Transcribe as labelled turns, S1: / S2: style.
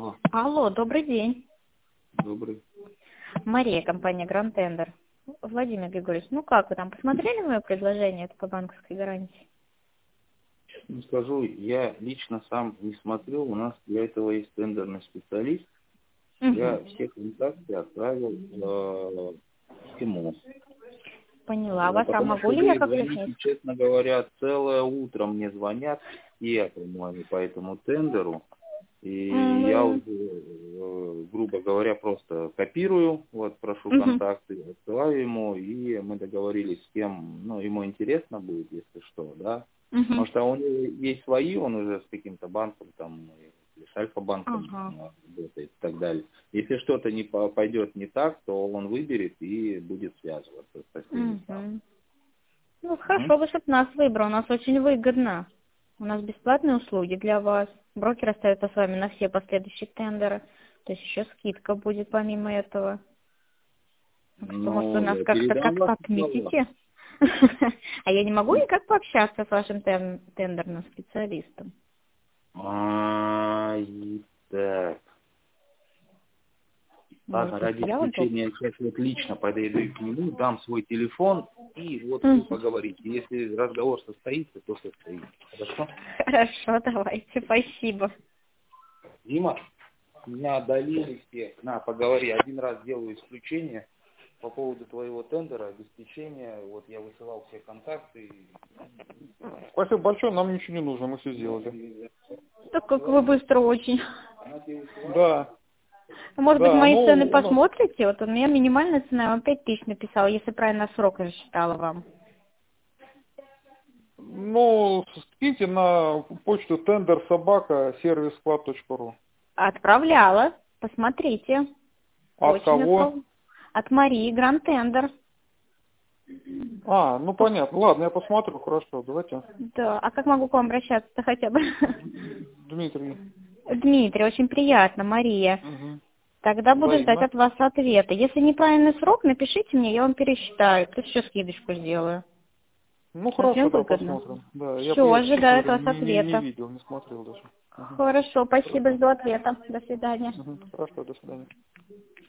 S1: Алло.
S2: Алло, добрый день.
S1: Добрый.
S2: Мария, компания Grand Tender. Владимир Григорьевич, ну как вы там, посмотрели мое предложение это по банковской гарантии?
S1: Ну, скажу, я лично сам не смотрел, у нас для этого есть тендерный специалист. Я все контакты отправил ему.
S2: Поняла вас. А
S1: Потому
S2: могу
S1: что
S2: ли я
S1: вы
S2: как
S1: звоните,
S2: личность?
S1: честно говоря, целое утро мне звонят все, по-моему, по этому тендеру. И я уже, грубо говоря, просто копирую, вот, прошу контакты, отсылаю ему, и мы договорились с кем, ну, ему интересно будет, если что, да. Потому что у него есть свои, он уже с каким-то банком, там, с Альфа-банком работает и так далее. Если что-то не пойдет не так, то он выберет и будет связываться со всеми.
S2: Ну, хорошо бы, чтобы нас выбрал, у нас очень выгодно. У нас бесплатные услуги для вас. Брокер остается с вами на все последующие тендеры. То есть еще скидка будет помимо этого.
S1: Ну,
S2: Может, вы нас
S1: я
S2: как-то
S1: передам ваши
S2: отметите? А я не могу никак пообщаться с вашим тендерным специалистом?
S1: слова. Так. Ладно,
S2: Может,
S1: ради
S2: я удобно?
S1: исключения я сейчас вот лично подойду к нему, дам свой телефон, и вот вы поговорите. Если разговор состоится, то состоится. Хорошо?
S2: Хорошо, давайте, спасибо.
S1: Дима, меня одолели все. На, поговори. Один раз делаю исключение по поводу твоего тендера, обеспечения. Вот я высылал все контакты.
S3: Спасибо большое, нам ничего не нужно, мы все сделали.
S2: Так как вы быстро очень.
S3: Да.
S2: Может быть,
S3: Да,
S2: мои цены
S3: ну,
S2: посмотрите? Вот у меня минимальная цена, я вам 5000 написала, если правильно срок рассчитала вам.
S3: ну, скиньте на почту tendersobaka@serviceclub.ru.
S2: Отправляла, посмотрите.
S3: От
S2: Очень
S3: кого?
S2: От Марии, Grand Tender.
S3: Ну понятно. Ладно, я посмотрю, хорошо, давайте.
S2: Да, а как могу к вам обращаться хотя бы?
S3: Дмитрий.
S2: Дмитрий, очень приятно, Мария. Тогда буду ждать
S3: Взаимно.
S2: от вас ответа. Если неправильный срок, напишите мне, я вам пересчитаю. Тут еще скидочку сделаю.
S3: Ну
S2: Совсем
S3: хорошо, да,
S2: выгодно.
S3: посмотрим. Да, я,
S2: Все,
S3: честно
S2: ожидаю от
S3: говоря,
S2: вас
S3: не
S2: ответа.
S3: видел, не смотрел даже.
S2: Хорошо, спасибо, жду ответа. До свидания.
S3: Хорошо, до свидания.